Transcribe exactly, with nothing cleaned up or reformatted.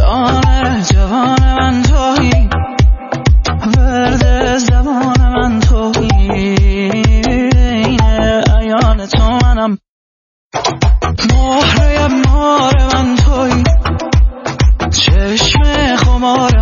جان جوان من تویی، ورد زمان من تویی، این عیان تو منم، مهره مار من تویی، چشم خمار